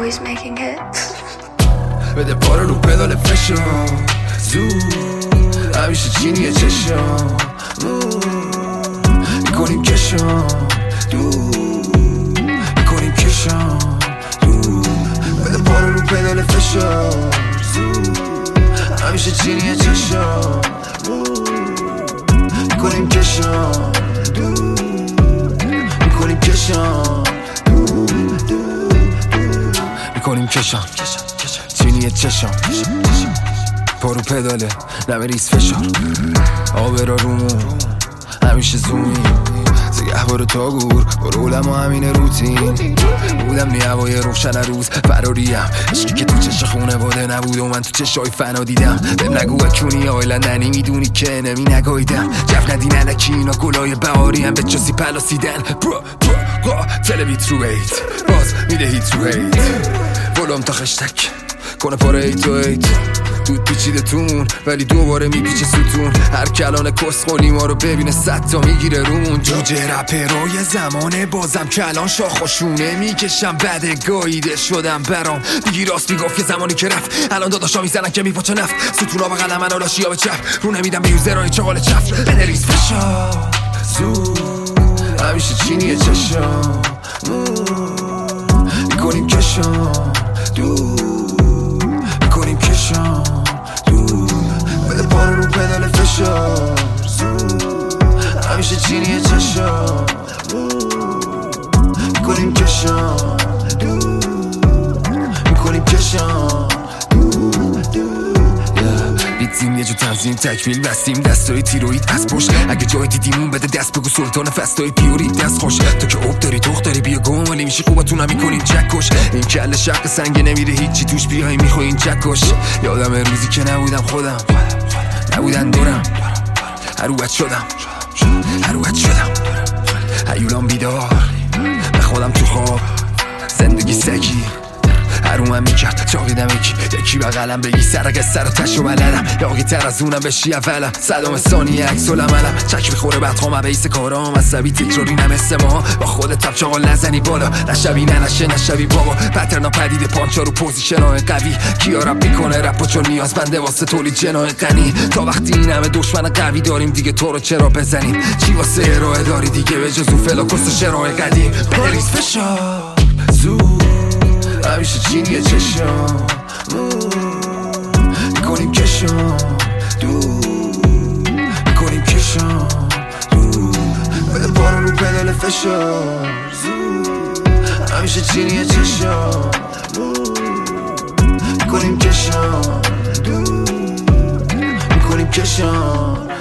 always making hits. بده پا رو پدال فشار زود همیشه چینیه چشم میکنیم کشم میکنیم کشم بده پا رو پدال فشار زود همیشه چینیه چشم میکنیم کشم میکنیم کشم میکنیم کشم چینیه چشم پارو پداله نمه ریز فشار آب را رومون همیشه زومی سیگه برو تا گور برو علم و همین روتین بودم نی هوای روشن روز فراریم عشقی که تو چش خونه باده نبود و من تو چشای فنا دیدم بهم نگو اکونی آیلا ننی میدونی که نمی نگایدم جف ندی ننکی اینا گلای بهاری هم به چاسی پلاسیدن تلویت رو بیت باز میده هیت رو هیت ولوم تا خشتک کنه پاره ایت و ایت دود پیچیده تون ولی دوباره میپیچه ستون هر کلان کسخولی ما رو ببینه 100 تا میگیره رومون جوجه رپرای زمانه بازم کلان شاخوشونه میکشم بده گاییده شدم برام دیگی راست میگفت یه زمانی که رفت الان داداشا میزنن که میپاچه نفت ستونا به قلم منو لاشیا به چپ رو نمیدم به یوزرهای چغال چف بنریز فشار زود همیشه چینیه چشم میکنیم کشم میکنیم کشم بده پا رو پدال فشار همیشه چینیه چشم میکنیم کشم میکنیم کشم بیتزیم یه جو تنظیم تکمیل بستیم دستای تیروید از پشت اگه جای دیدیمون بده دست بگو سلطان فستای پیوری دست خوش تو که اوب داری توخ داری بیا گم ولی میشی خوبتون میکنیم چکش این کل شق سنگ نمیره هیچی توش بیای میخوای این چکش یادم روزی که نبودم خودم نبودن دورم هروت شدم هیولام بیدار به خودم تو خواب زندگی سگی هرومم میکرد چاقیدم یکی بقلم بگی سرق سر و تشو بلدم یاقی تر از اونم بشی اولم صدام ثانیه عکس العملم چک میخوره بدخوام بیس کارام عصبی تکراری نمسته ما با خودت تب چاقال نزنی بالا نشوی نشوی بابا پترنا پدید پانچا رو پوزیشنای قوی کیا رپ میکنه رپو چون نیاز بنده واسه تولید جنای غنی تا وقتی این همه دشمن قوی داریم دیگه تو رو چرا بزنیم چی واسه ارائه داری دیگه به جز فلاکوس و شرای قدیم بریز فشار زود همیشه چینیه چشم میکنیم کشم میکنیم کشم بده پا رو پدال فشار همیشه چینیه چشم میکنیم کشم میکنیم کشم